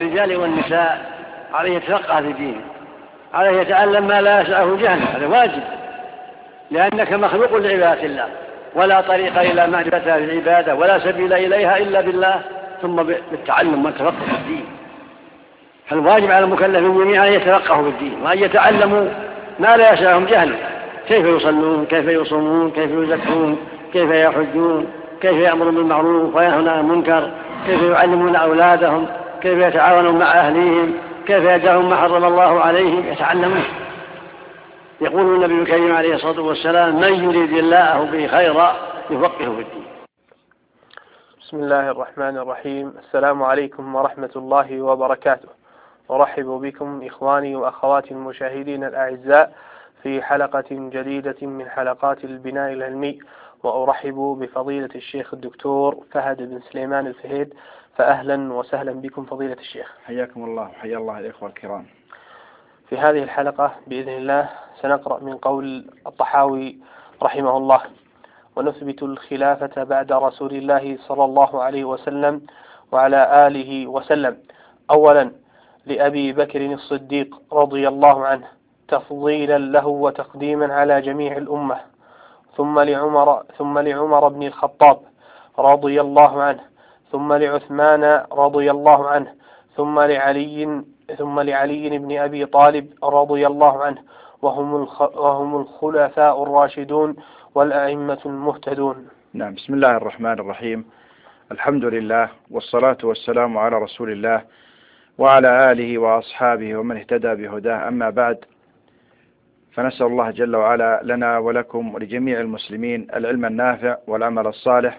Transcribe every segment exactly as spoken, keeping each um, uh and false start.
الرجال والنساء عليه يتفقه في دينه، عليه يتعلم ما لا يسعه جهله، هذا واجب، لأنك مخلوق لعبادة الله، ولا طريق إلى معرفتها في العبادة ولا سبيل إليها إلا بالله ثم بالتعلم والتفقه في الدين. فالواجب على المكلفين جميعا أن يتفقهوا في الدين وأن يتعلموا ما لا يسعهم جهله، كيف يصلون، كيف يصومون، كيف يزكون، كيف يحجون، كيف يأمرون بالمعروف وينهون عن المنكر، كيف يعلمون أولادهم، كيف يتعاونون مع أهليهم، كيف يدعون ما حرم الله عليهم، يتعلمون. يقول النبي الكريم عليه الصلاة والسلام: من يريد الله به خيرا يفقهه في الدين. بسم الله الرحمن الرحيم. السلام عليكم ورحمة الله وبركاته. أرحب بكم إخواني وأخواتي المشاهدين الأعزاء في حلقة جديدة من حلقات البناء العلمي، وأرحب بفضيلة الشيخ الدكتور فهد بن سليمان الفهيد، فأهلا وسهلا بكم فضيلة الشيخ. حياكم الله وحيا الله الإخوة الكرام. في هذه الحلقة بإذن الله سنقرأ من قول الطحاوي رحمه الله: ونثبت الخلافة بعد رسول الله صلى الله عليه وسلم وعلى آله وسلم. أولا لأبي بكر الصديق رضي الله عنه تفضيلا له وتقديما على جميع الأمة، ثم لعمر ثم لعمر بن الخطاب رضي الله عنه، ثم لعثمان رضي الله عنه، ثم لعلي ثم لعلي بن أبي طالب رضي الله عنه، وهم وهم الخلفاء الراشدون والأئمة المهتدون. نعم. بسم الله الرحمن الرحيم. الحمد لله والصلاة والسلام على رسول الله وعلى آله وأصحابه ومن اهتدى بهداه، أما بعد، فنسأل الله جل وعلا لنا ولكم ولجميع المسلمين العلم النافع والعمل الصالح.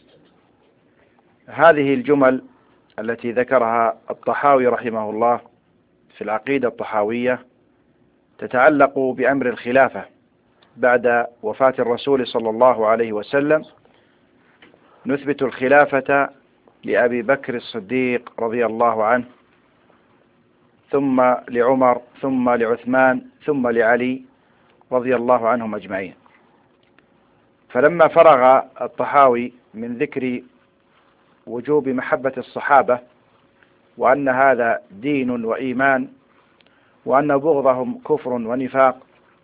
هذه الجمل التي ذكرها الطحاوي رحمه الله في العقيدة الطحاوية تتعلق بأمر الخلافة بعد وفاة الرسول صلى الله عليه وسلم. نثبت الخلافة لأبي بكر الصديق رضي الله عنه، ثم لعمر، ثم لعثمان، ثم لعلي رضي الله عنهم أجمعين. فلما فرغ الطحاوي من ذكر وجوب محبة الصحابة وأن هذا دين وإيمان وأن بغضهم كفر ونفاق،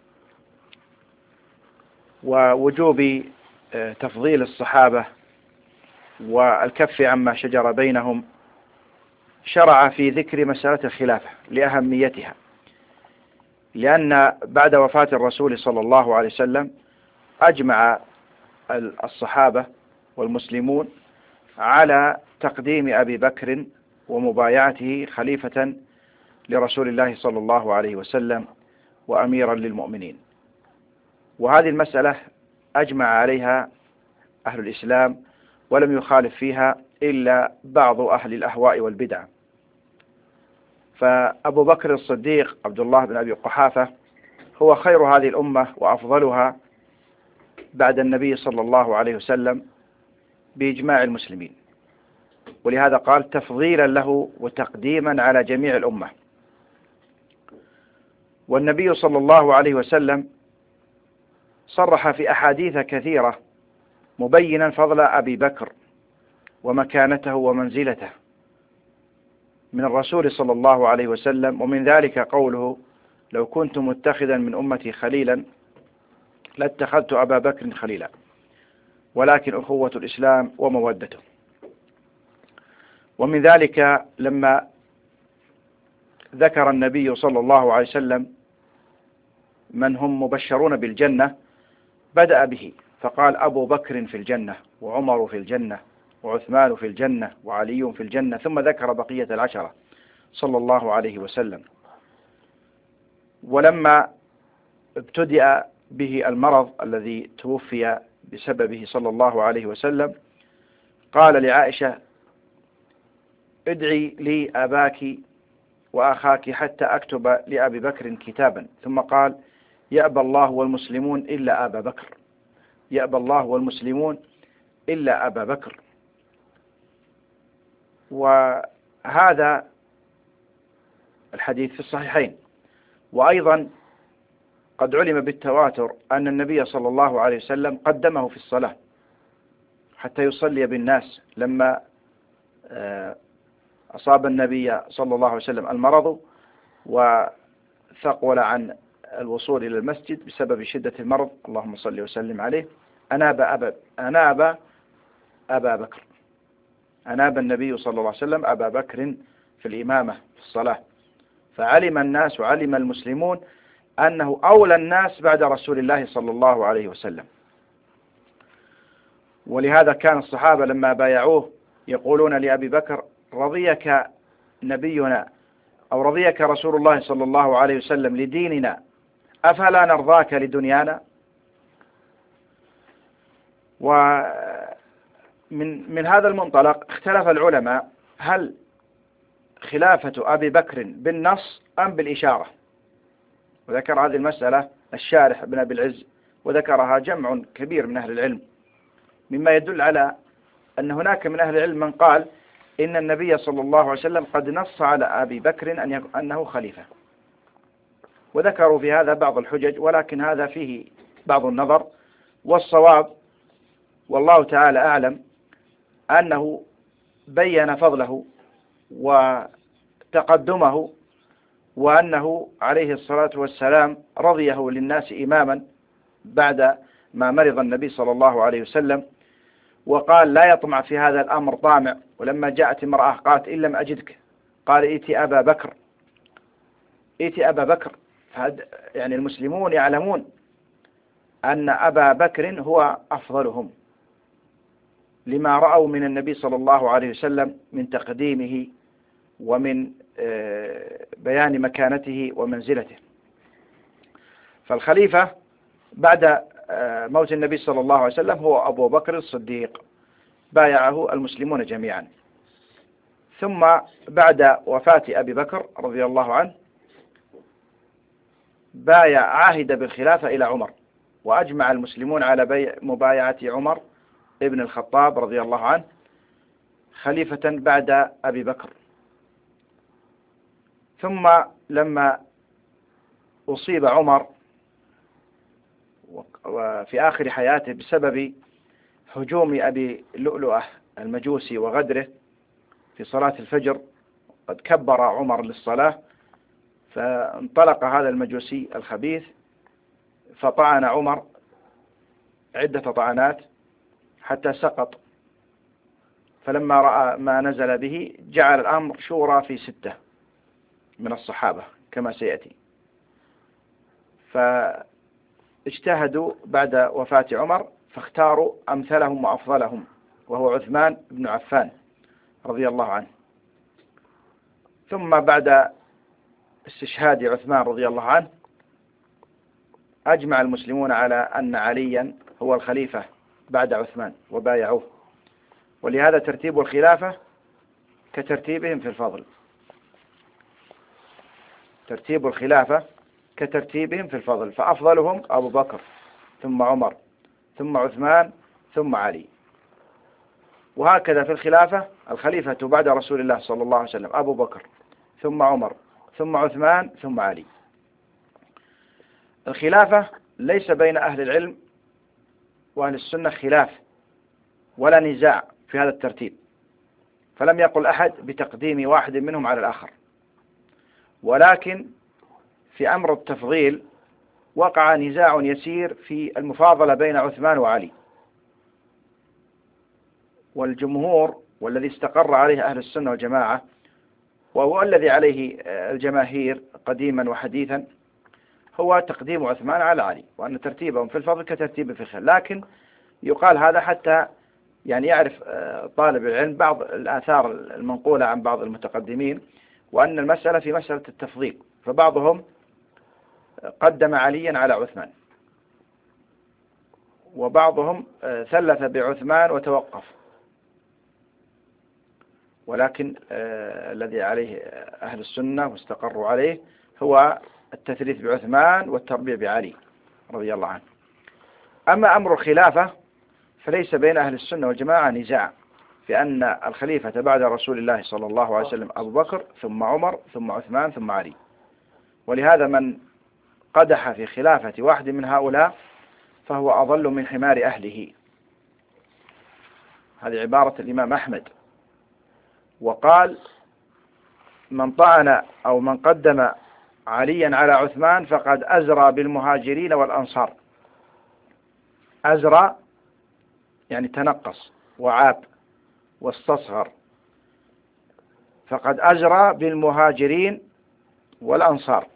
ووجوب تفضيل الصحابة والكف عما شجر بينهم، شرع في ذكر مسألة الخلافة لأهميتها، لأن بعد وفاة الرسول صلى الله عليه وسلم أجمع الصحابة والمسلمون على تقديم أبي بكر ومبايعته خليفة لرسول الله صلى الله عليه وسلم وأميرا للمؤمنين. وهذه المسألة أجمع عليها أهل الإسلام ولم يخالف فيها إلا بعض أهل الأهواء والبدع. فأبو بكر الصديق عبد الله بن أبي قحافة هو خير هذه الأمة وأفضلها بعد النبي صلى الله عليه وسلم بإجماع المسلمين، ولهذا قال تفضيلا له وتقديما على جميع الأمة. والنبي صلى الله عليه وسلم صرح في أحاديث كثيرة مبينا فضل أبي بكر ومكانته ومنزلته من الرسول صلى الله عليه وسلم، ومن ذلك قوله: لو كنت متخذا من أمتي خليلا لاتخذت أبا بكر خليلا، ولكن أخوة الإسلام ومودته. ومن ذلك لما ذكر النبي صلى الله عليه وسلم من هم مبشرون بالجنة بدأ به، فقال: أبو بكر في الجنة، وعمر في الجنة، وعثمان في الجنة، وعلي في الجنة، ثم ذكر بقية العشرة صلى الله عليه وسلم. ولما ابتدأ به المرض الذي توفي بسببه صلى الله عليه وسلم قال لعائشة: ادعي لي أباك وأخاك حتى أكتب لأبي بكر كتابا، ثم قال: يأبى الله والمسلمون إلا أبا بكر، يأبى الله والمسلمون إلا أبا بكر. وهذا الحديث في الصحيحين. وأيضا قد علم بالتواتر أن النبي صلى الله عليه وسلم قدمه في الصلاة حتى يصلي بالناس لما أصاب النبي صلى الله عليه وسلم المرض وثقل عن الوصول إلى المسجد بسبب شدة المرض، اللهم صل وسلم عليه، أناب أبا, أناب أبا بكر أناب النبي صلى الله عليه وسلم أبا بكر في الإمامة في الصلاة، فعلم الناس وعلم المسلمون أنه أولى الناس بعد رسول الله صلى الله عليه وسلم. ولهذا كان الصحابة لما بايعوه يقولون لأبي بكر: رضيك نبينا أو رضيك رسول الله صلى الله عليه وسلم لديننا أفلا نرضاك لدنيانا؟ ومن من هذا المنطلق اختلف العلماء هل خلافة أبي بكر بالنص أم بالإشارة، وذكر هذه المسألة الشارح ابن أبي العز، وذكرها جمع كبير من أهل العلم، مما يدل على أن هناك من أهل العلم من قال إن النبي صلى الله عليه وسلم قد نص على أبي بكر أن أنه خليفة، وذكروا في هذا بعض الحجج، ولكن هذا فيه بعض النظر، والصواب والله تعالى أعلم أنه بين فضله وتقدمه، وأنه عليه الصلاة والسلام رضيه للناس إماما بعد ما مرض النبي صلى الله عليه وسلم، وقال: لا يطمع في هذا الأمر طامع. ولما جاءت امرأة قالت: إن لم أجدك، قال: ائتي أبا بكر، ائتي أبا بكر. يعني المسلمون يعلمون أن أبا بكر هو أفضلهم لما رأوا من النبي صلى الله عليه وسلم من تقديمه ومن بيان مكانته ومنزلته. فالخليفة بعد موت النبي صلى الله عليه وسلم هو أبو بكر الصديق، بايعه المسلمون جميعا. ثم بعد وفاة أبي بكر رضي الله عنه بايع عاهد بالخلافة إلى عمر، وأجمع المسلمون على بيع مبايعة عمر ابن الخطاب رضي الله عنه خليفة بعد أبي بكر. ثم لما أصيب عمر وفي آخر حياته بسبب هجوم أبي لؤلؤة المجوسي وغدره في صلاة الفجر، قد كبر عمر للصلاة، فانطلق هذا المجوسي الخبيث فطعن عمر عدة طعنات حتى سقط، فلما رأى ما نزل به جعل الأمر شورى في ستة من الصحابة كما سيأتي، فاجتهدوا بعد وفاة عمر فاختاروا أمثلهم وأفضلهم، وهو عثمان بن عفان رضي الله عنه. ثم بعد استشهاد عثمان رضي الله عنه أجمع المسلمون على أن عليا هو الخليفة بعد عثمان وبايعوه، ولهذا ترتيب الخلافة كترتيبهم في الفضل، ترتيب الخلافة كترتيبهم في الفضل، فأفضلهم أبو بكر ثم عمر ثم عثمان ثم علي. وهكذا في الخلافة الخليفة بعد رسول الله صلى الله عليه وسلم أبو بكر ثم عمر ثم عثمان ثم علي. الخلافة ليس بين أهل العلم وأهل السنة خلاف ولا نزاع في هذا الترتيب، فلم يقل أحد بتقديم واحد منهم على الآخر، ولكن في أمر التفضيل وقع نزاع يسير في المفاضلة بين عثمان وعلي، والجمهور والذي استقر عليه أهل السنة والجماعة وهو الذي عليه الجماهير قديما وحديثا هو تقديم عثمان على علي، وأن ترتيبهم في الفضل كترتيب في الخير. لكن يقال هذا حتى يعني يعرف طالب العلم بعض الآثار المنقولة عن بعض المتقدمين، وأن المسألة في مسألة التفضيل، فبعضهم قدم عليا على عثمان، وبعضهم ثلث بعثمان وتوقف، ولكن آه الذي عليه أهل السنة واستقروا عليه هو التثليث بعثمان والتربيع بعلي رضي الله عنه. أما أمر الخلافة فليس بين أهل السنة والجماعة نزاع في أن الخليفة بعد رسول الله صلى الله عليه وسلم أبو بكر ثم عمر ثم عثمان ثم علي، ولهذا من قدح في خلافة واحد من هؤلاء فهو أضل من حمار أهله. هذه عبارة الإمام أحمد. وقال من طعن أو من قدم عليا على عثمان فقد أزرى بالمهاجرين والأنصار. أزرى يعني تنقص وعاب واستصغر، فقد أزرى بالمهاجرين والأنصار،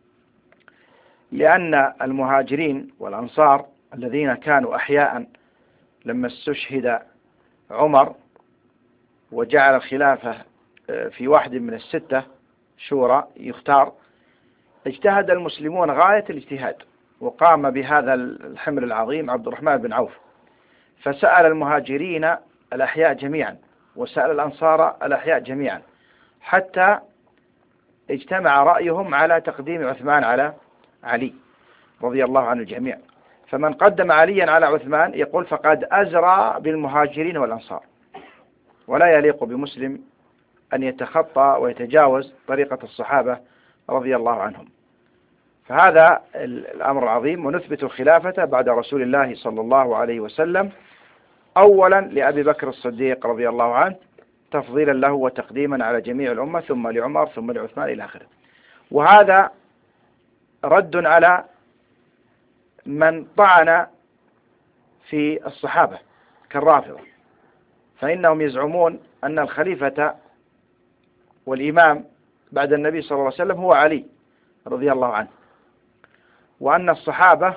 لأن المهاجرين والأنصار الذين كانوا أحياء لما استشهد عمر وجعل الخلافة في واحد من الستة شورى يختار، اجتهد المسلمون غاية الاجتهاد، وقام بهذا الحمل العظيم عبد الرحمن بن عوف، فسأل المهاجرين الأحياء جميعا وسأل الأنصار الأحياء جميعا، حتى اجتمع رأيهم على تقديم عثمان على علي رضي الله عن الجميع. فمن قدم عليا على عثمان يقول فقد أزرى بالمهاجرين والأنصار، ولا يليق بمسلم أن يتخطى ويتجاوز طريقة الصحابة رضي الله عنهم. فهذا الأمر العظيم. ونثبت الخلافة بعد رسول الله صلى الله عليه وسلم أولا لأبي بكر الصديق رضي الله عنه تفضيلا له وتقديما على جميع الأمة، ثم لعمر، ثم لعثمان إلى آخره. وهذا رد على من طعن في الصحابة كالرافضة، فإنهم يزعمون أن الخليفة والإمام بعد النبي صلى الله عليه وسلم هو علي رضي الله عنه، وأن الصحابة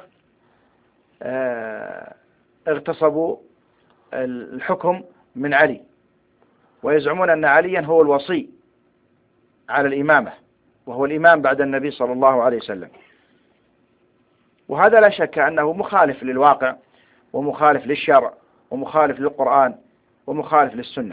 اغتصبوا الحكم من علي، ويزعمون أن عليا هو الوصي على الإمامة وهو الإمام بعد النبي صلى الله عليه وسلم. وهذا لا شك أنه مخالف للواقع ومخالف للشرع ومخالف للقرآن ومخالف للسنة.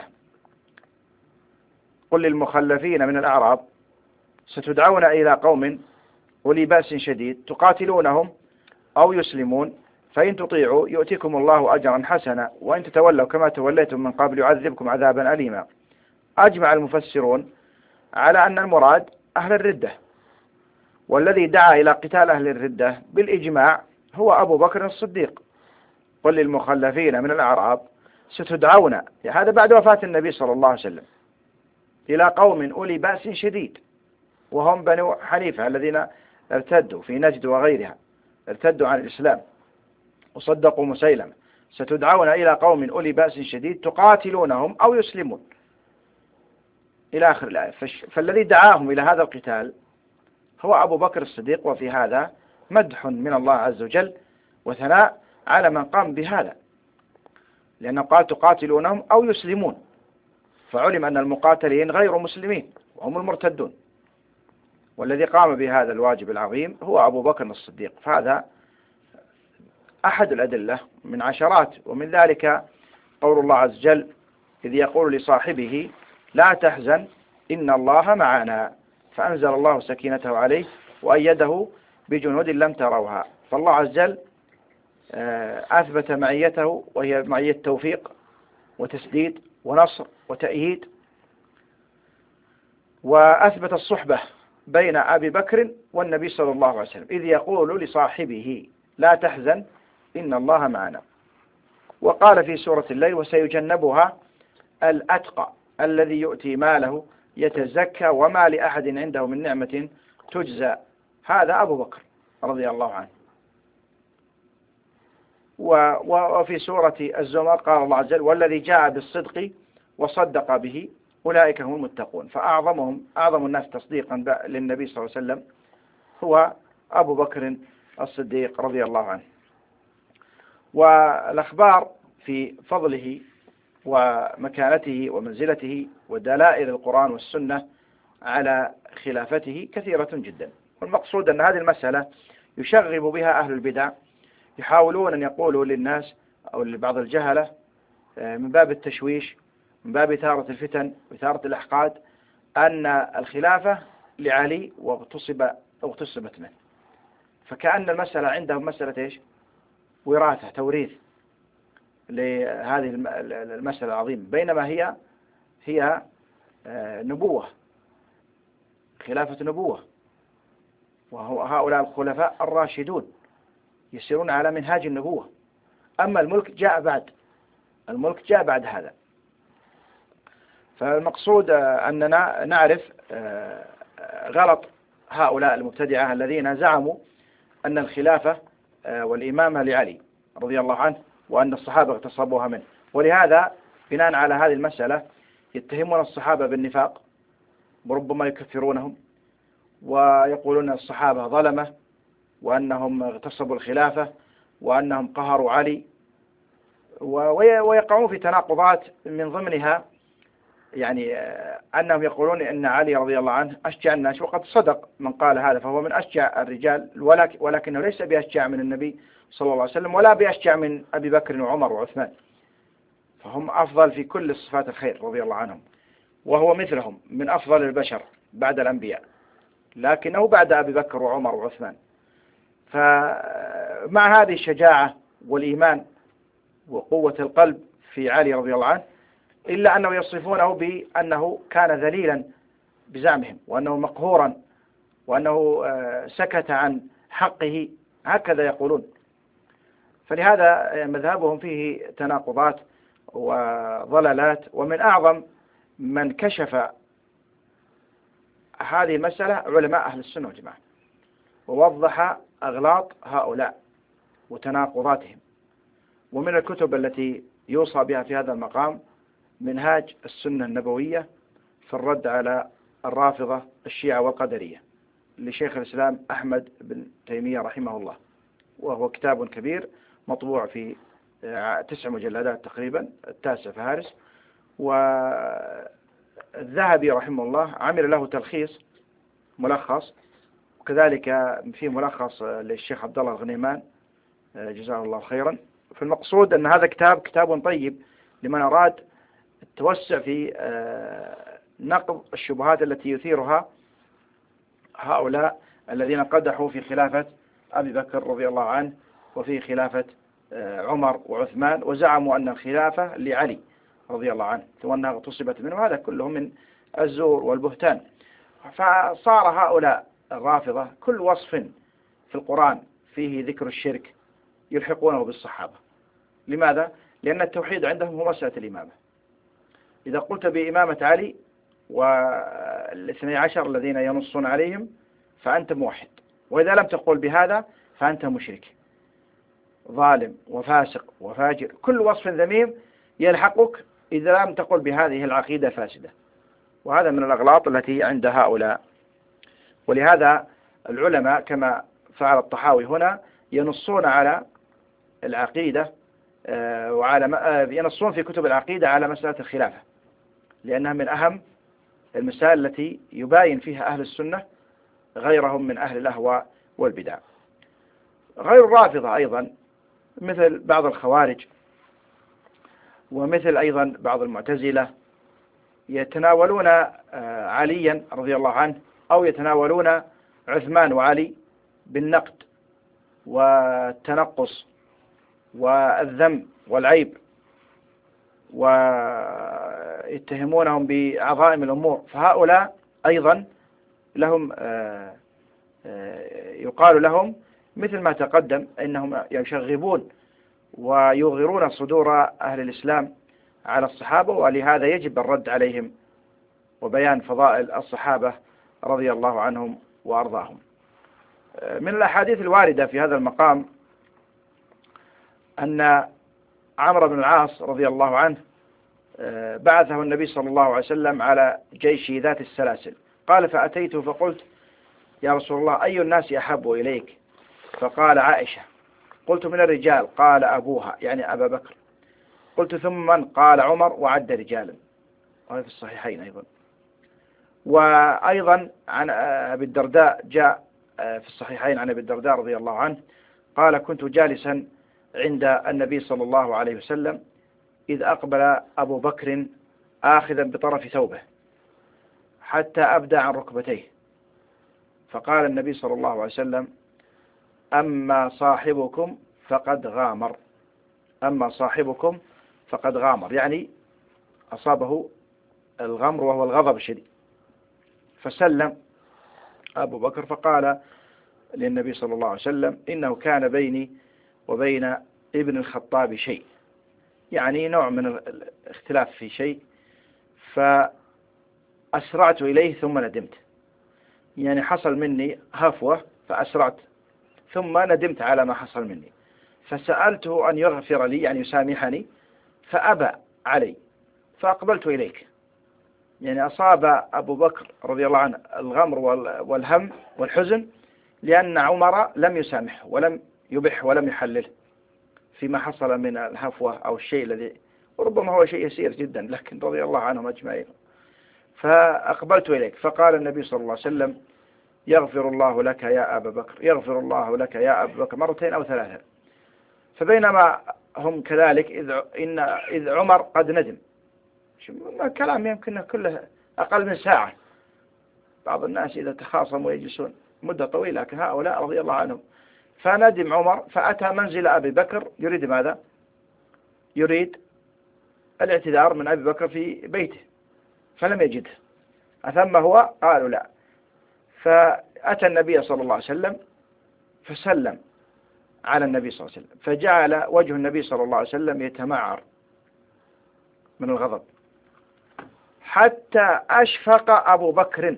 قل للمخلفين من الأعراب ستدعون إلى قوم أولي بأس شديد تقاتلونهم أو يسلمون، فإن تطيعوا يؤتكم الله أجرا حسنا وإن تتولوا كما توليتم من قبل يعذبكم عذابا أليما. أجمع المفسرون على أن المراد أهل الردة، والذي دعا إلى قتال أهل الردة بالإجماع هو أبو بكر الصديق. قل للمخلفين من الأعراب ستدعون، هذا بعد وفاة النبي صلى الله عليه وسلم، إلى قوم أولي بأس شديد، وهم بنو حنيفة الذين ارتدوا في نجد وغيرها، ارتدوا عن الإسلام وصدقوا مسيلمة. ستدعون إلى قوم أولي بأس شديد تقاتلونهم أو يسلمون إلى آخر الآية. فالذي دعاهم إلى هذا القتال هو أبو بكر الصديق، وفي هذا مدح من الله عز وجل وثناء على من قام بهذا، لأنه قال تقاتلونهم أو يسلمون، فعلم أن المقاتلين غير مسلمين وهم المرتدون، والذي قام بهذا الواجب العظيم هو أبو بكر الصديق. فهذا أحد الأدلة من عشرات، ومن ذلك قول الله عز وجل إذ يقول لصاحبه لا تحزن إن الله معنا، فأنزل الله سكينته عليه وأيده بجنود لم تروها. فالله عز وجل أثبت معيته، وهي معية توفيق وتسديد ونصر وتأييد، وأثبت الصحبة بين أبي بكر والنبي صلى الله عليه وسلم إذ يقول لصاحبه لا تحزن إن الله معنا. وقال في سورة الليل وسيجنبها الأتقى الذي يؤتي ماله يتزكى وما لأحد عنده من نعمة تجزى، هذا أبو بكر رضي الله عنه. وفي سورة الزمر قال الله عز وجل والذي جاء بالصدق وصدق به أولئك هم المتقون. فأعظمهم أعظم الناس تصديقا للنبي صلى الله عليه وسلم هو أبو بكر الصديق رضي الله عنه. والأخبار في فضله ومكانته ومنزلته ودلائل القرآن والسنة على خلافته كثيرة جدا. والمقصود أن هذه المسألة يشغب بها أهل البدع، يحاولون أن يقولوا للناس أو لبعض الجهلة من باب التشويش، من باب إثارة الفتن وإثارة الأحقاد، أن الخلافة لعلي واغتصب اغتصبت منه، فكأن المسألة عندهم مسألة إيش؟ وراثة، توريث لهذه المسألة العظيمة، بينما هي هي نبوة، خلافة نبوة، وهؤلاء الخلفاء الراشدون يسيرون على منهاج النبوة. أما الملك جاء بعد، الملك جاء بعد هذا. فالمقصود أننا نعرف غلط هؤلاء المبتدعة الذين زعموا أن الخلافة والإمامة لعلي رضي الله عنه وأن الصحابة اغتصبوها منه، ولهذا بناء على هذه المسألة يتهمون الصحابة بالنفاق وربما يكفرونهم ويقولون الصحابة ظلمة وأنهم اغتصبوا الخلافة وأنهم قهروا علي، ويقعون في تناقضات من ضمنها يعني أنهم يقولون أن علي رضي الله عنه أشجع الناس، وقد صدق من قال هذا فهو من أشجع الرجال، ولكنه ليس بأشجع من النبي صلى الله عليه وسلم ولا بأشجع من أبي بكر وعمر وعثمان، فهم أفضل في كل صفات الخير رضي الله عنهم، وهو مثلهم من أفضل البشر بعد الأنبياء، لكنه بعد أبي بكر وعمر وعثمان. فمع هذه الشجاعة والإيمان وقوة القلب في علي رضي الله عنه، إلا أنه يصفونه بأنه كان ذليلا بزعمهم وأنه مقهورا وأنه سكت عن حقه، هكذا يقولون. فلهذا مذهبهم فيه تناقضات وضلالات، ومن أعظم من كشف هذه المسألة علماء أهل السنة والجماعة، ووضح أغلاط هؤلاء وتناقضاتهم. ومن الكتب التي يوصى بها في هذا المقام منهاج السنة النبوية في الرد على الرافضة الشيعة والقدرية لشيخ الإسلام أحمد بن تيمية رحمه الله، وهو كتاب كبير مطبوع في تسع مجلدات تقريبا، التاسع فهارس. والذهبي رحمه الله عمل له تلخيص ملخص، وكذلك في ملخص للشيخ عبد الله الغنيمان جزاه الله خيرا. فالمقصود أن هذا كتاب كتاب طيب لمن أراد التوسع في نقض الشبهات التي يثيرها هؤلاء الذين قدحوا في خلافة أبي بكر رضي الله عنه وفي خلافة عمر وعثمان، وزعموا أن الخلافة لعلي رضي الله عنه وأنها اغتصبت منه، هذا كله من الزور والبهتان. فصار هؤلاء الرافضة كل وصف في القرآن فيه ذكر الشرك يلحقونه بالصحابة. لماذا؟ لأن التوحيد عندهم هو مسألة الإمامة. إذا قلت بإمامة علي والاثني عشر الذين ينصون عليهم فأنت موحد، وإذا لم تقول بهذا فأنت مشرك ظالم وفاسق وفاجر، كل وصف ذميم يلحقك إذا لم تقل بهذه العقيدة فاسدة. وهذا من الأغلاط التي عند هؤلاء. ولهذا العلماء كما فعل الطحاوي هنا ينصون على العقيدة وعلى ينصون في كتب العقيدة على مسألة الخلافة، لأنها من أهم المسائل التي يباين فيها أهل السنة غيرهم من أهل الأهواء والبدع. غير الرافضة أيضا مثل بعض الخوارج ومثل أيضا بعض المعتزلة يتناولون عليا رضي الله عنه أو يتناولون عثمان وعلي بالنقد والتنقص والذم والعيب، ويتهمونهم بعظائم الأمور. فهؤلاء أيضا لهم يقال لهم مثل ما تقدم إنهم يشغبون ويغيرون صدور أهل الإسلام على الصحابة، ولهذا يجب الرد عليهم وبيان فضائل الصحابة رضي الله عنهم وأرضاهم. من الأحاديث الواردة في هذا المقام أن عمرو بن العاص رضي الله عنه بعثه النبي صلى الله عليه وسلم على جيش ذات السلاسل، قال فأتيته فقلت يا رسول الله أي الناس أحب إليك؟ فقال عائشة. قلت من الرجال؟ قال أبوها يعني أبا بكر. قلت ثم من؟ قال عمر، وعد رجالا. وهذا في الصحيحين أيضا. وأيضا عن أبي الدرداء جاء في الصحيحين عن أبي الدرداء رضي الله عنه قال كنت جالسا عند النبي صلى الله عليه وسلم إذ أقبل أبو بكر آخذا بطرف ثوبه حتى أبدى عن ركبتيه، فقال النبي صلى الله عليه وسلم أما صاحبكم فقد غامر، أما صاحبكم فقد غامر، يعني أصابه الغمر وهو الغضب الشديد. فسلم أبو بكر فقال للنبي صلى الله عليه وسلم إنه كان بيني وبين ابن الخطاب شيء، يعني نوع من الاختلاف في شيء، فأسرعت إليه ثم ندمت، يعني حصل مني هفوة فأسرعت ثم ندمت على ما حصل مني، فسألته أن يغفر لي يعني يسامحني فأبى علي، فأقبلت إليك. يعني أصاب أبو بكر رضي الله عنه الغمر والهم والحزن لأن عمر لم يسامحه ولم يبح ولم يحلله فيما حصل من الهفوة أو الشيء الذي وربما هو شيء يسير جدا، لكن رضي الله عنهم أجمعين. فأقبلت إليك فقال النبي صلى الله عليه وسلم: يغفر الله لك يا أبا بكر، يغفر الله لك يا أبا بكر، مرتين أو ثلاثة. فبينما هم كذلك إذ, إن إذ عمر قد ندم، كلام يمكن كله أقل من ساعة. بعض الناس إذا تخاصموا يجلسون مدة طويلة، لكن هؤلاء رضي الله عنهم. فندم عمر فأتى منزل أبي بكر يريد ماذا؟ يريد الاعتذار من أبي بكر في بيته فلم يجده. أثم هو؟ قالوا لا. فأتى النبي صلى الله عليه وسلم فسلم على النبي صلى الله عليه وسلم، فجعل وجه النبي صلى الله عليه وسلم يتمعر من الغضب حتى أشفق أبو بكر،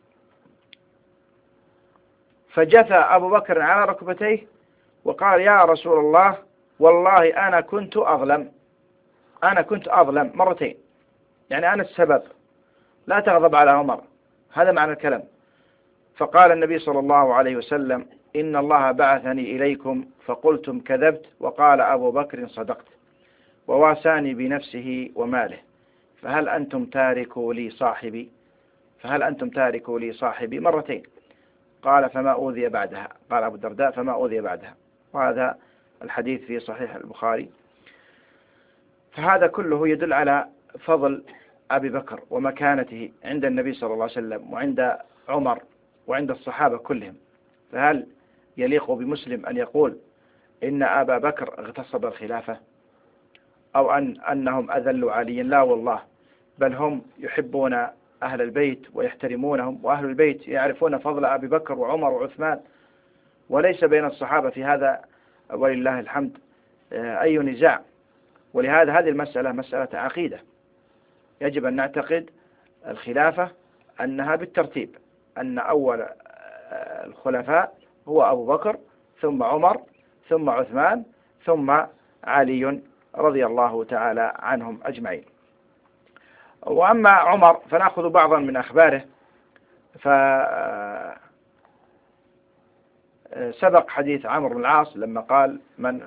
فجثى أبو بكر على ركبتيه وقال: يا رسول الله والله أنا كنت أظلم، أنا كنت أظلم مرتين، يعني أنا السبب، لا تغضب على عمر. هذا معنى الكلام. فقال النبي صلى الله عليه وسلم: إن الله بعثني إليكم فقلتم كذبت، وقال أبو بكر صدقت، وواساني بنفسه وماله، فهل أنتم تاركوا لي صاحبي فهل أنتم تاركوا لي صاحبي مرتين. قال: فما أوذي بعدها. قال أبو الدرداء: فما أوذي بعدها. وهذا الحديث في صحيح البخاري. فهذا كله يدل على فضل أبي بكر ومكانته عند النبي صلى الله عليه وسلم وعند عمر وعند الصحابة كلهم. فهل يليق بمسلم أن يقول إن أبا بكر اغتصب الخلافة أو أن أنهم أذلوا عليا؟ لا والله، بل هم يحبون أهل البيت ويحترمونهم، وأهل البيت يعرفون فضل أبي بكر وعمر وعثمان، وليس بين الصحابة في هذا ولله الحمد أي نزاع. ولهذا هذه المسألة مسألة عقيدة، يجب أن نعتقد الخلافة أنها بالترتيب، أن أول الخلفاء هو أبو بكر ثم عمر ثم عثمان ثم علي رضي الله تعالى عنهم أجمعين. وأما عمر فنأخذ بعضا من أخباره. فسبق حديث عمرو بن العاص لما قال: من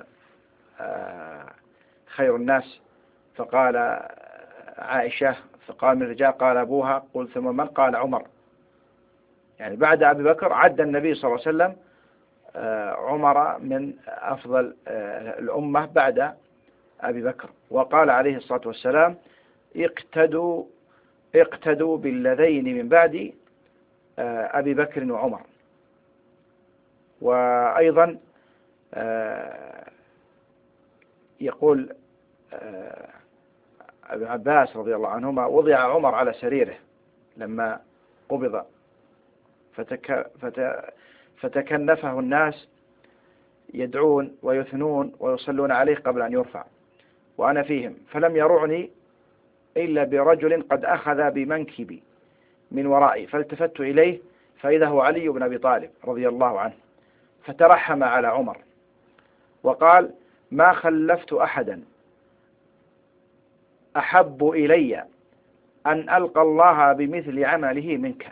خير الناس؟ فقال عائشة، فقال: من الرجال. قال أبوها. قل ثم من؟ قال عمر. يعني بعد أبي بكر عد النبي صلى الله عليه وسلم عمر من أفضل الأمة بعد أبي بكر. وقال عليه الصلاة والسلام: اقتدوا اقتدوا بالذين من بعد أبي بكر وعمر. وأيضا يقول ابن عباس رضي الله عنهما: وضع عمر على سريره لما قبض فتك فت فتكنفه الناس يدعون ويثنون ويصلون عليه قبل أن يرفع، وأنا فيهم، فلم يرعني إلا برجل قد أخذ بمنكبي من ورائي، فالتفت إليه فإذا هو علي بن أبي طالب رضي الله عنه، فترحم على عمر وقال: ما خلفت أحدا أحب إلي أن ألقى الله بمثل عمله منك.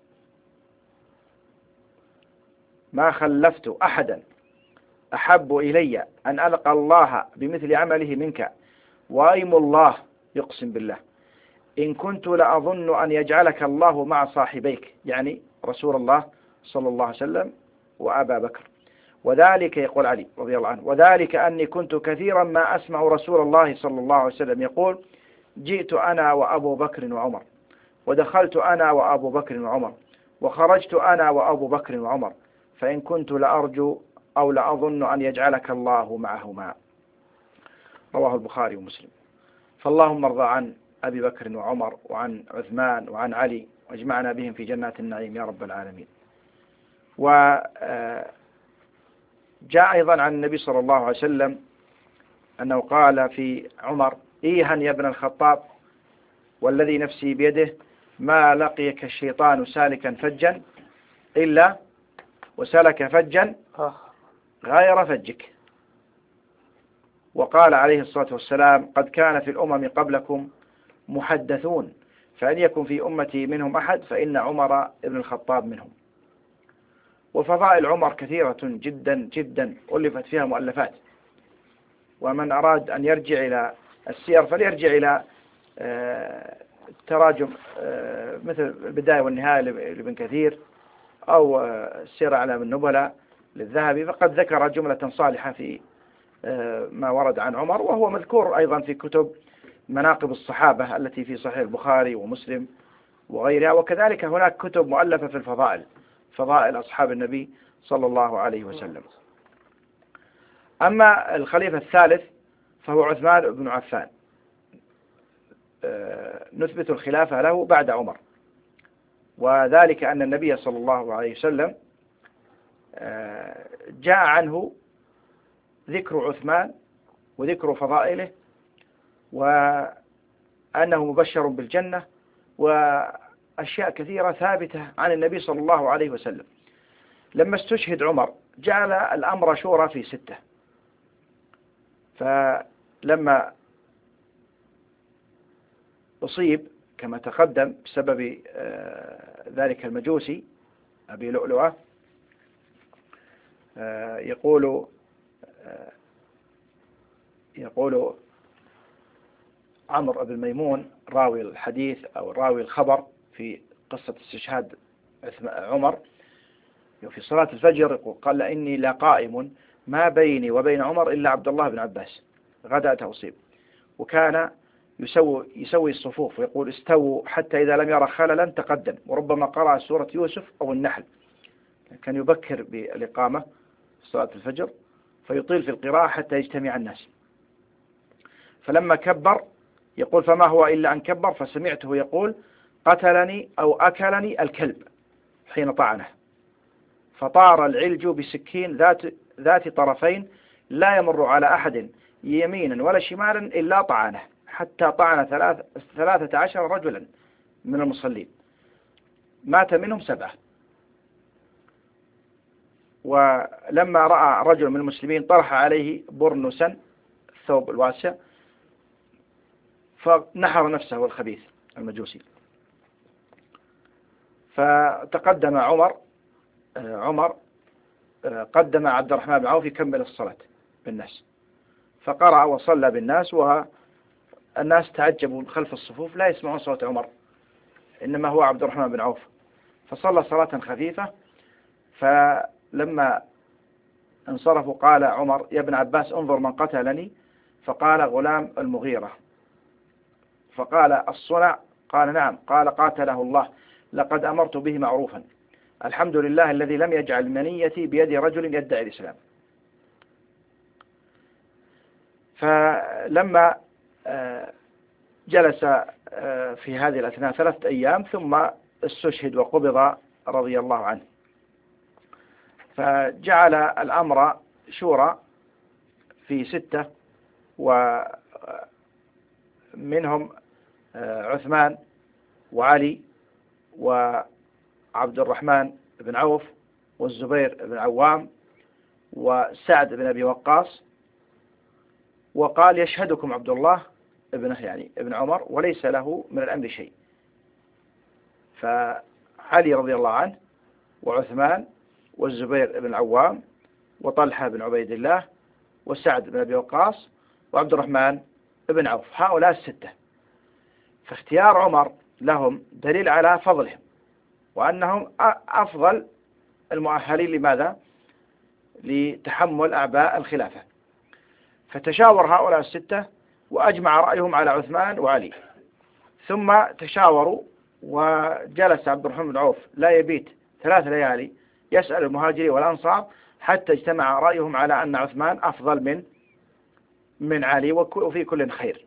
ما خلفت أحدا أحب إلي أن ألقى الله بمثل عمله منك، وأيم الله، يقسم بالله، إن كنت لأظن أن يجعلك الله مع صاحبيك، يعني رسول الله صلى الله عليه وسلم وأبا بكر. وذلك، يقول علي رضي الله عنه، وذلك أني كنت كثيرا ما أسمع رسول الله صلى الله عليه وسلم يقول: جئت أنا وأبو بكر وعمر، ودخلت أنا وأبو بكر وعمر، وخرجت أنا وأبو بكر وعمر، فإن كنت لأرجو أو لأظن أن يجعلك الله معهما. رواه البخاري ومسلم. فاللهم ارضى عن أبي بكر وعمر وعن عثمان وعن علي، واجمعنا بهم في جنات النعيم يا رب العالمين. وجاء أيضا عن النبي صلى الله عليه وسلم أنه قال في عمر: إيها يا ابن الخطاب، والذي نفسي بيده ما لقيك الشيطان سالكا فجا إلا وسلك فجا غير فجك. وقال عليه الصلاة والسلام قد كان في الأمم قبلكم محدثون فإن يكن في أمتي منهم أحد فإن عمر بن الخطاب منهم. وفضائل عمر كثيرة جدا جدا ألفت فيها مؤلفات، ومن أراد أن يرجع إلى السير فليرجع إلى تراجم مثل البداية والنهاية لابن كثير أو سير أعلام النبلاء للذهبي، فقد ذكر جملة صالحة في ما ورد عن عمر، وهو مذكور أيضا في كتب مناقب الصحابة التي في صحيح البخاري ومسلم وغيرها. وكذلك هناك كتب مؤلفة في الفضائل، فضائل أصحاب النبي صلى الله عليه وسلم. أما الخليفة الثالث فهو عثمان بن عفان، نثبت الخلافة له بعد عمر، وذلك أن النبي صلى الله عليه وسلم جاء عنه ذكر عثمان وذكر فضائله وأنه مبشر بالجنة وأشياء كثيرة ثابتة عن النبي صلى الله عليه وسلم. لما استشهد عمر جعل الأمر شورى في ستة، فلما أصيب كما تقدم بسبب ذلك المجوسي أبي لؤلؤة، يقول يقول عمرو بن ميمون راوي الحديث أو راوي الخبر في قصة استشهاد عمر في صلاة الفجر، يقول قال إني لقائم ما بيني وبين عمر إلا عبد الله بن عباس غداة أصيب، وكان يسوي, يسوي الصفوف ويقول استووا حتى إذا لم يرى خللا تقدم، وربما قرأ سورة يوسف أو النحل. كان يبكر بالإقامة في صلاة الفجر فيطيل في القراءة حتى يجتمع الناس. فلما كبر يقول فما هو إلا أن كبر فسمعته يقول قتلني أو أكلني الكلب حين طعنه، فطار العلج بسكين ذات, ذات طرفين لا يمر على أحد يمينا ولا شمالا إلا طعنه، حتى طعن ثلاث ثلاثة عشر رجلا من المصلين مات منهم سبعة. ولما رأى رجل من المسلمين طرح عليه برنسا الثوب الواسع فنحر نفسه الخبيث المجوسي. فتقدم عمر عمر قدم عبد الرحمن بن عوف يكمل الصلاة بالناس، فقرأ وصلى بالناس، والناس تعجبوا خلف الصفوف لا يسمعون صوت عمر إنما هو عبد الرحمن بن عوف، فصلى صلاة خفيفة. فلما انصرفوا قال عمر يا ابن عباس انظر من قتلني، فقال غلام المغيرة، فقال الصنع؟ قال نعم. قال قاتله الله لقد أمرت به معروفا، الحمد لله الذي لم يجعل منيتي بيد رجل يدعي الإسلام. فلما جلس في هذه الأثناء ثلاثة أيام ثم استشهد وقبض رضي الله عنه، فجعل الأمر شورى في ستة، ومنهم عثمان وعلي وعبد الرحمن بن عوف والزبير بن عوام وسعد بن أبي وقاص، وقال يشهدكم عبد الله ابنه يعني ابن عمر وليس له من الأمر شيء. فعلي رضي الله عنه وعثمان والزبير بن العوام وطلحة بن عبيد الله وسعد بن أبي وقاص وعبد الرحمن بن عوف، هؤلاء الستة. فاختيار عمر لهم دليل على فضلهم وأنهم أفضل المؤهلين لماذا؟ لتحمل أعباء الخلافة. فتشاور هؤلاء الستة وأجمع رأيهم على عثمان وعلي، ثم تشاوروا وجلس عبد الرحمن بن عوف لا يبيت ثلاث ليالي يسأل المهاجرين والأنصار حتى اجتمع رأيهم على أن عثمان أفضل من من علي وفي كل خير.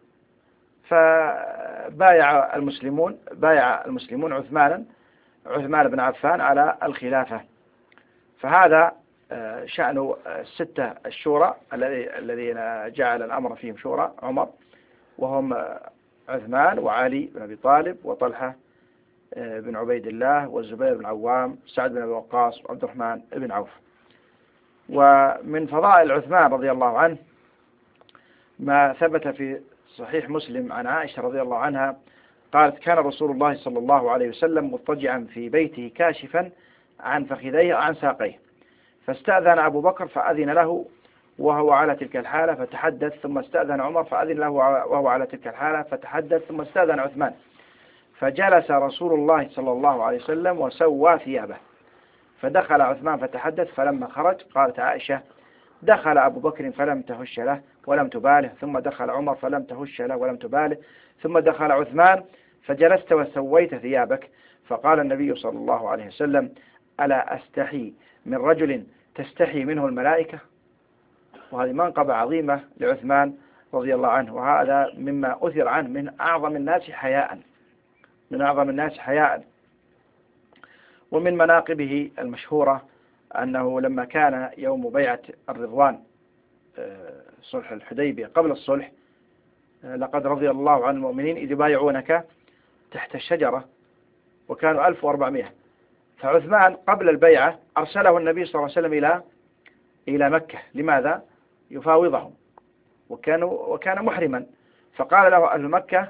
فبايع المسلمون بايع المسلمون عثمانا عثمان بن عفان على الخلافة. فهذا شأن الستة الشورى الذين جعل الأمر فيهم شورى عمر، وهم عثمان وعلي بن أبي طالب وطلحة بن عبيد الله والزبير بن عوام سعد بن أبي وقاص وعبد الرحمن بن عوف. ومن فضائل عثمان رضي الله عنه ما ثبت في صحيح مسلم عن عائشة رضي الله عنها قالت: كان رسول الله صلى الله عليه وسلم مضطجعا في بيته كاشفا عن فخذيه وعن ساقيه، فاستأذن أبو بكر فأذن له وهو على تلك الحالة فتحدث، ثم استأذن عمر فأذن له وهو على تلك الحالة فتحدث، ثم استأذن عثمان، فجلس رسول الله صلى الله عليه وسلم وسوى ثيابه، فدخل عثمان فتحدث، فلما خرج قالت عائشة: دخل أبو بكر فلم تهش له ولم تباله، ثم دخل عمر فلم تهش له ولم تباله، ثم دخل عثمان فجلست وسويت ثيابك، فقال النبي صلى الله عليه وسلم: ألا أستحي من رجل تستحي منه الملائكة؟ وهذه منقبة عظيمة لعثمان رضي الله عنه، وهذا مما أثر عنه من أعظم الناس حياء من أعظم الناس حياء. ومن مناقبه المشهورة أنه لما كان يوم بيعة الرضوان صلح الحديبية قبل الصلح: لقد رضي الله عن المؤمنين إذ يبايعونك تحت الشجرة، وكانوا ألف وأربعمائة، فعثمان قبل البيعة أرسله النبي صلى الله عليه وسلم إلى إلى مكة. لماذا؟ يفاوضهم، وكانوا وكان محرما، فقال له أهل مكة: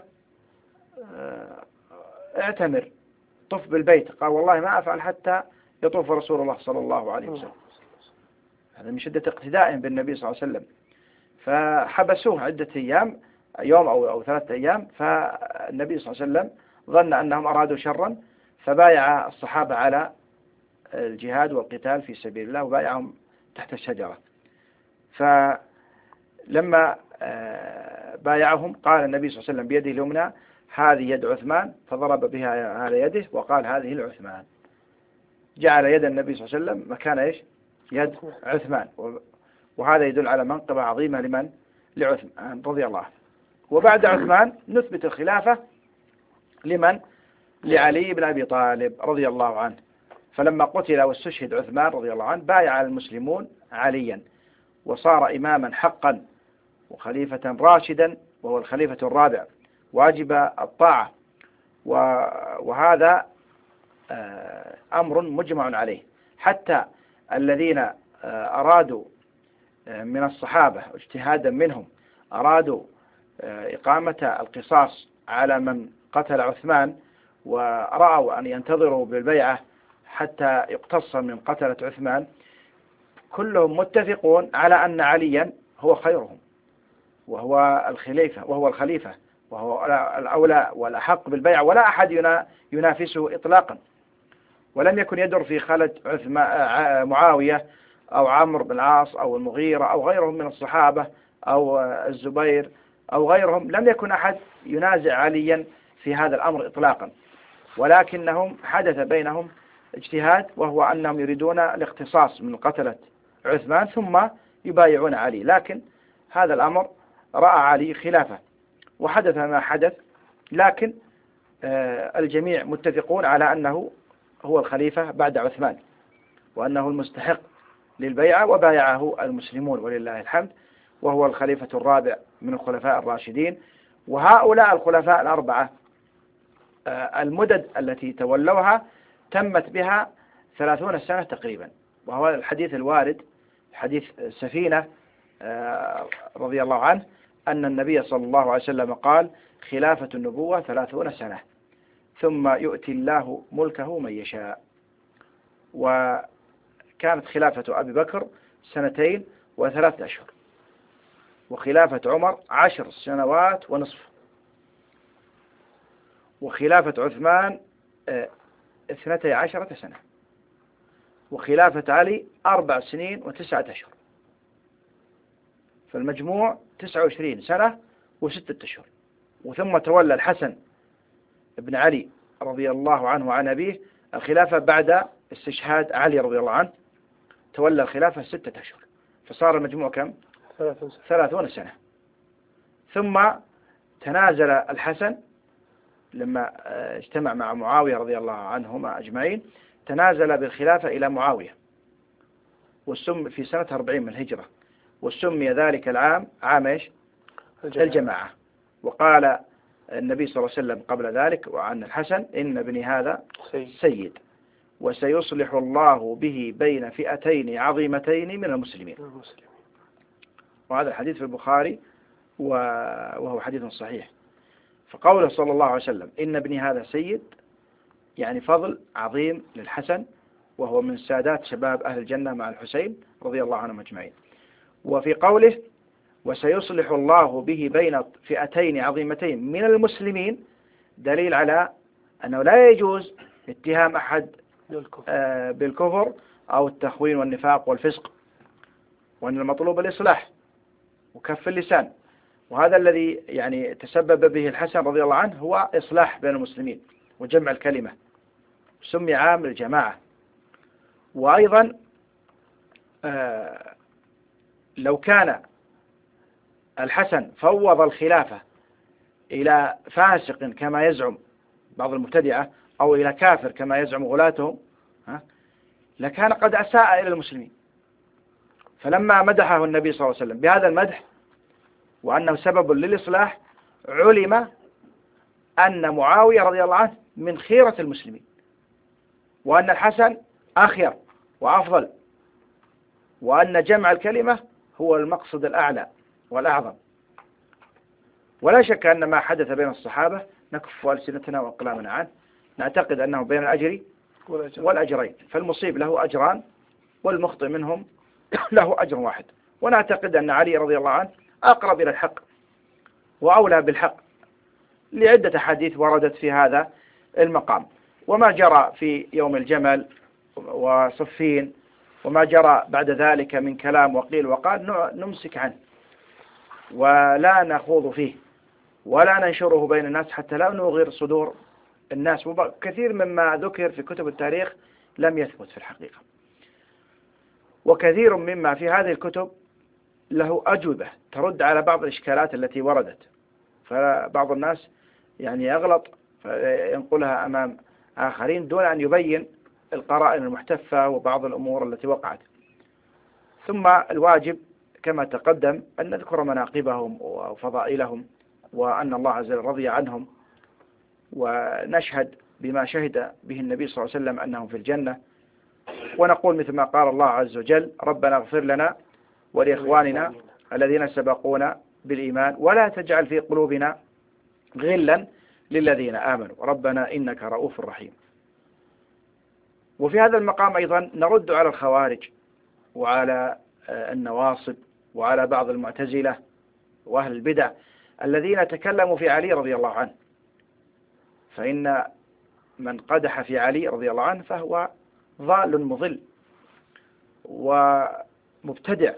اعتمر، طف بالبيت. قال: والله ما أفعل حتى يطوف رسول الله صلى الله عليه وسلم. هذا من شدة اقتداء بالنبي صلى الله عليه وسلم. فحبسوه عدة أيام، يوم أو, أو ثلاثة أيام، فالنبي صلى الله عليه وسلم ظن أنهم أرادوا شرا، فبايع الصحابة على الجهاد والقتال في سبيل الله، وبايعهم تحت الشجرة. فلما بايعهم قال النبي صلى الله عليه وسلم بيده اليمنى: هذه يد عثمان، فضرب بها على يده وقال: هذه لعثمان. جعل يد النبي صلى الله عليه وسلم مكان إيش؟ يد عثمان. وهذا يدل على منقبة عظيمة لمن؟ لعثمان رضي الله عنه. وبعد عثمان نثبت الخلافة لمن؟ لعلي بن أبي طالب رضي الله عنه. فلما قتل واستشهد عثمان رضي الله عنه بايع المسلمون عليا، وصار إماما حقا وخليفة راشدا، وهو الخليفة الرابع، واجب الطاعة. وهذا أمر مجمع عليه، حتى الذين أرادوا من الصحابة اجتهادا منهم أرادوا إقامة القصاص على من قتل عثمان، ورأوا أن ينتظروا بالبيعة حتى يقتص من قتلة عثمان، كلهم متفقون على أن عليا هو خيرهم، وهو الخليفة وهو الخليفة وهو الأولى والأحق بالبيعة، ولا أحد ينافسه إطلاقا. ولم يكن يدر في خلد معاوية أو عمرو بن العاص أو المغيرة أو غيرهم من الصحابة أو الزبير أو غيرهم، لم يكن أحد ينازع عليا في هذا الأمر إطلاقا، ولكنهم حدث بينهم اجتهاد، وهو أنهم يريدون الاختصاص من قتلة عثمان ثم يبايعون علي. لكن هذا الأمر رأى علي خلافه وحدث ما حدث، لكن الجميع متفقون على أنه هو الخليفة بعد عثمان، وأنه المستحق للبيعة، وبايعه المسلمون ولله الحمد، وهو الخليفة الرابع من الخلفاء الراشدين. وهؤلاء الخلفاء الأربعة المدد التي تولوها تمت بها ثلاثون سنة تقريبا، وهو الحديث الوارد حديث سفينة رضي الله عنه أن النبي صلى الله عليه وسلم قال: خلافة النبوة ثلاثون سنة، ثم يؤتي الله ملكه من يشاء. وكانت خلافة أبي بكر سنتين وثلاثة أشهر، وخلافة عمر عشر سنوات ونصف، وخلافة عثمان اثنتي عشرة سنة، وخلافة علي أربع سنين وتسعة أشهر، فالمجموع تسعة وعشرين سنة وستة أشهر. وثم تولى الحسن بن علي رضي الله عنه وعن أبيه الخلافة بعد استشهاد علي رضي الله عنه، تولى الخلافة ستة أشهر، فصار المجموع كم؟ ثلاثون سنة. ثم تنازل الحسن لما اجتمع مع معاوية رضي الله عنهما أجمعين، تنازل بالخلافة إلى معاوية، والسم في سنة أربعين من الهجرة، وسمي ذلك العام عام إيش؟ الجماعة. وقال النبي صلى الله عليه وسلم قبل ذلك وعن الحسن: إن ابني هذا سيد وسيصلح الله به بين فئتين عظيمتين من المسلمين. وهذا الحديث في البخاري وهو حديث صحيح. فقوله صلى الله عليه وسلم: إن ابني هذا سيد، يعني فضل عظيم للحسن، وهو من سادات شباب أهل الجنة مع الحسين رضي الله عنهم أجمعين. وفي قوله: وسيصلح الله به بين فئتين عظيمتين من المسلمين، دليل على أنه لا يجوز اتهام أحد بالكفر أو التخوين والنفاق والفسق، وأن المطلوب الإصلاح وكف اللسان. وهذا الذي يعني تسبب به الحسن رضي الله عنه هو إصلاح بين المسلمين وجمع الكلمة، سمي عام الجماعة. وأيضا آه لو كان الحسن فوض الخلافة إلى فاسق كما يزعم بعض المبتدعة أو إلى كافر كما يزعم غلاتهم، لكان قد أساء إلى المسلمين. فلما مدحه النبي صلى الله عليه وسلم بهذا المدح وأنه سبب للإصلاح، علم أن معاوية رضي الله عنه من خيرة المسلمين، وأن الحسن أخير وأفضل، وأن جمع الكلمة هو المقصد الأعلى والأعظم. ولا شك أن ما حدث بين الصحابة نكف ألسنتنا وأقلامنا عنه، نعتقد أنه بين الأجر والأجرين، فالمصيب له أجران والمخطئ منهم له أجر واحد. ونعتقد أن علي رضي الله عنه أقرب إلى الحق وأولى بالحق لعدة حديث وردت في هذا المقام. وما جرى في يوم الجمل وصفين وما جرى بعد ذلك من كلام وقيل وقال نمسك عنه ولا نخوض فيه ولا ننشره بين الناس حتى لا نغير صدور الناس. كثير مما ذكر في كتب التاريخ لم يثبت في الحقيقة، وكثير مما في هذه الكتب له أجوبة ترد على بعض الإشكالات التي وردت، فبعض الناس يعني يغلط فينقلها أمام آخرين دون أن يبين القرائن المحتفة وبعض الأمور التي وقعت. ثم الواجب كما تقدم أن نذكر مناقبهم وفضائلهم وأن الله عز وجل رضي عنهم، ونشهد بما شهد به النبي صلى الله عليه وسلم أنهم في الجنة، ونقول مثل ما قال الله عز وجل: ربنا اغفر لنا ولإخواننا الذين سبقونا بالإيمان ولا تجعل في قلوبنا غلا للذين آمنوا ربنا إنك رؤوف رحيم. وفي هذا المقام أيضا نرد على الخوارج وعلى النواصب وعلى بعض المعتزلة وأهل البدع الذين تكلموا في علي رضي الله عنه، فإن من قدح في علي رضي الله عنه فهو ضال مضل ومبتدع.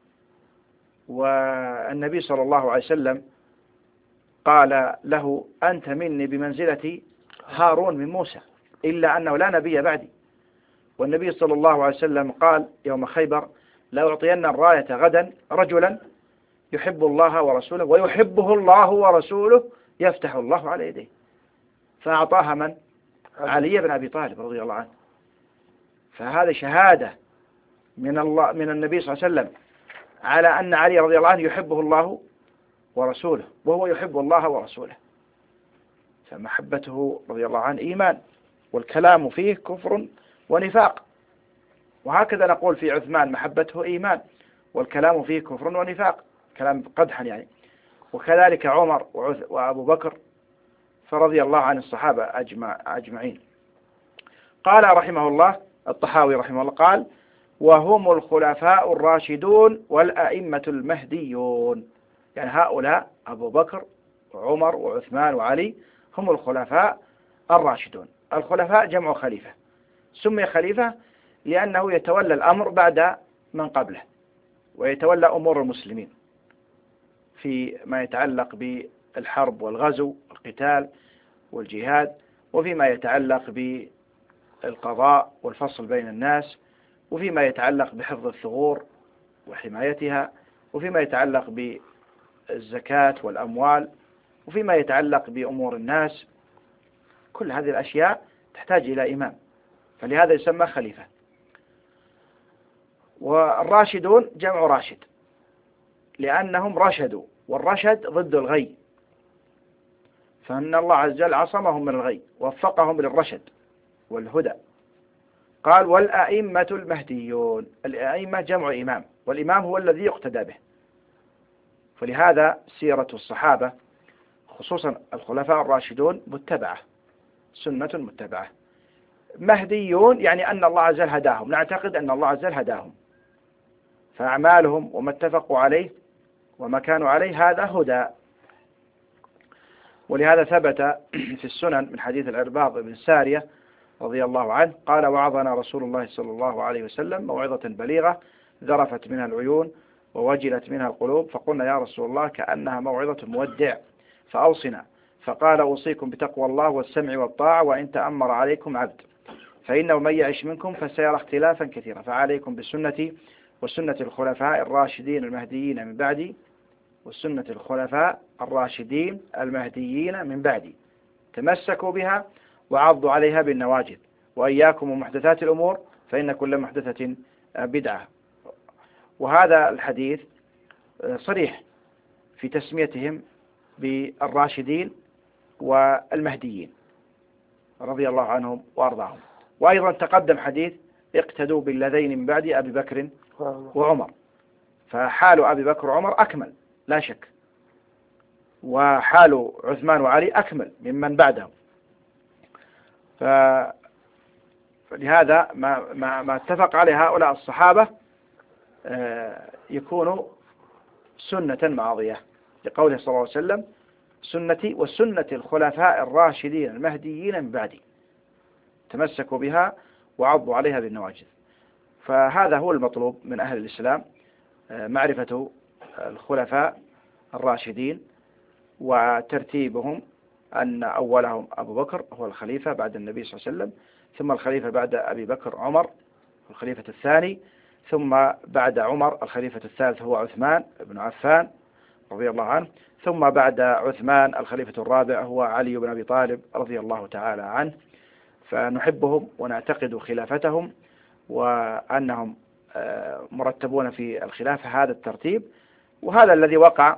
والنبي صلى الله عليه وسلم قال له: أنت مني بمنزلة هارون من موسى إلا أنه لا نبي بعدي. والنبي صلى الله عليه وسلم قال يوم خيبر: لا أعطين الراية غدا رجلا يحب الله ورسوله ويحبه الله ورسوله يفتح الله على يديه. فأعطاها من؟ علي بن أبي طالب رضي الله عنه. فهذا شهادة من الله من النبي صلى الله عليه وسلم على أن علي رضي الله عنه يحبه الله ورسوله وهو يحب الله ورسوله. فمحبته رضي الله عنه إيمان، والكلام فيه كفر ونفاق. وهكذا نقول في عثمان: محبته إيمان والكلام فيه كفر ونفاق، كلام قدحا يعني. وكذلك عمر وأبو بكر فرضي الله عن الصحابة أجمع أجمعين. قال رحمه الله الطحاوي رحمه الله قال: وهم الخلفاء الراشدون والأئمة المهديون. يعني هؤلاء أبو بكر وعمر وعثمان وعلي هم الخلفاء الراشدون. الخلفاء جمع خليفة، سمي خليفة لأنه يتولى الأمر بعد من قبله ويتولى أمور المسلمين في ما يتعلق بالحرب والغزو والقتال والجهاد، وفيما يتعلق بالقضاء والفصل بين الناس، وفيما يتعلق بحفظ الثغور وحمايتها، وفيما يتعلق بالزكاة والأموال، وفيما يتعلق بأمور الناس. كل هذه الأشياء تحتاج إلى إمام، فلهذا يسمى خليفة. والراشدون جمع راشد لأنهم رشدوا، والرشد ضد الغي، فإن الله عز وجل عصمهم من الغي ووفقهم للرشد والهدى. قال والأئمة المهديون. الأئمة جمع إمام، والإمام هو الذي يقتدى به، فلهذا سيرة الصحابة خصوصا الخلفاء الراشدون متبعة، سنة متبعة. مهديون يعني أن الله عز وجل هداهم، نعتقد أن الله عز وجل هداهم، فأعمالهم وما اتفقوا عليه وما كانوا عليه هذا هدى. ولهذا ثبت في السنن من حديث العرباض بن سارية رضي الله عنه قال وعظنا رسول الله صلى الله عليه وسلم موعظة بليغة ذرفت منها العيون ووجلت منها القلوب، فقلنا يا رسول الله كأنها موعظة مودع فأوصنا، فقال أوصيكم بتقوى الله والسمع والطاعة وإن تأمر عليكم عبد، فإنه من يعش منكم فسيرى اختلافا كثيرا، فعليكم بسنتي وسنة الخلفاء الراشدين المهديين من بعدي والسنة الخلفاء الراشدين المهديين من بعدي، تمسكوا بها وعضوا عليها بالنواجذ، وإياكم ومحدثات الأمور فإن كل محدثة بدعة. وهذا الحديث صريح في تسميتهم بالراشدين والمهديين رضي الله عنهم وأرضاهم. وأيضا تقدم حديث اقتدوا بالذين من بعد أبي بكر وعمر، فحال أبي بكر وعمر أكمل لا شك، وحال عثمان وعلي أكمل ممن بعدهم. فلهذا ما, ما, ما اتفق عليه هؤلاء الصحابة يكون سنة ماضية، لقوله صلى الله عليه وسلم سنتي وسنة الخلفاء الراشدين المهديين من بعدي، تمسكوا بها وعضوا عليها بالنواجذ. فهذا هو المطلوب من أهل الإسلام، معرفة الخلفاء الراشدين وترتيبهم، أن أولهم أبو بكر هو الخليفة بعد النبي صلى الله عليه وسلم، ثم الخليفة بعد أبي بكر عمر الخليفة الثاني، ثم بعد عمر الخليفة الثالث هو عثمان بن عفان رضي الله عنه، ثم بعد عثمان الخليفة الرابع هو علي بن أبي طالب رضي الله تعالى عنه. فنحبهم ونعتقد خلافتهم وأنهم مرتبون في الخلافة هذا الترتيب، وهذا الذي وقع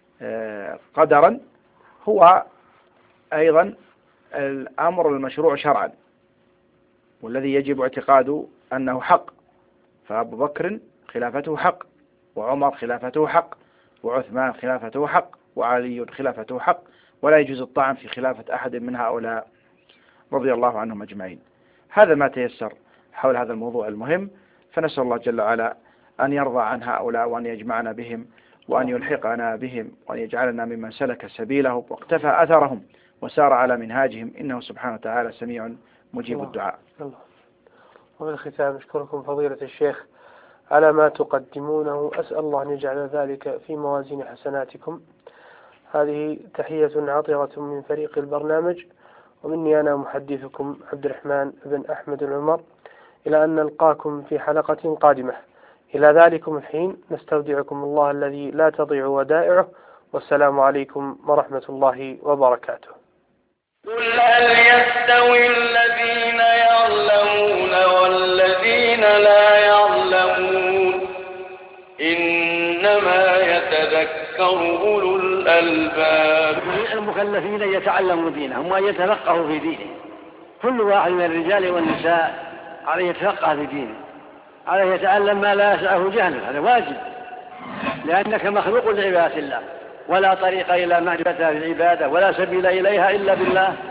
قدرا هو أيضا الأمر المشروع شرعا والذي يجب اعتقاد أنه حق. فأبو بكر خلافته حق، وعمر خلافته حق، وعثمان خلافته حق، وعلي خلافته حق، ولا يجوز الطعن في خلافة أحد من هؤلاء رضي الله عنهم أجمعين. هذا ما تيسر حول هذا الموضوع المهم، فنسأل الله جل وعلا أن يرضى عن هؤلاء وأن يجمعنا بهم وأن يلحقنا بهم وأن يجعلنا ممن سلك سبيله واقتفى أثرهم وسار على منهاجهم، إنه سبحانه وتعالى سميع مجيب الله. الدعاء. الله. وفي الختام أشكركم فضيلة الشيخ على ما تقدمونه، أسأل الله أن يجعل ذلك في موازين حسناتكم. هذه تحية عطرة من فريق البرنامج، ومني أنا محدثكم عبد الرحمن بن أحمد العمر، إلى أن نلقاكم في حلقة قادمة. إلى ذلكم الحين نستودعكم الله الذي لا تضيع ودائعه، والسلام عليكم ورحمة الله وبركاته. قل هل يستوي الذين يعلمون والذين لا يعلمون، إنما يتذكر أولو الألباب. المكلفين يتعلموا دينهم وأن يتفقهوا في دينهم، كل واحد من الرجال والنساء عليه يتفقه في دينه، عليه يتعلم ما لا يسعه جهله، هذا واجب، لأنك مخلوق لعبادة الله، ولا طريق إلى معرفتها في العبادة ولا سبيل إليها إلا بالله.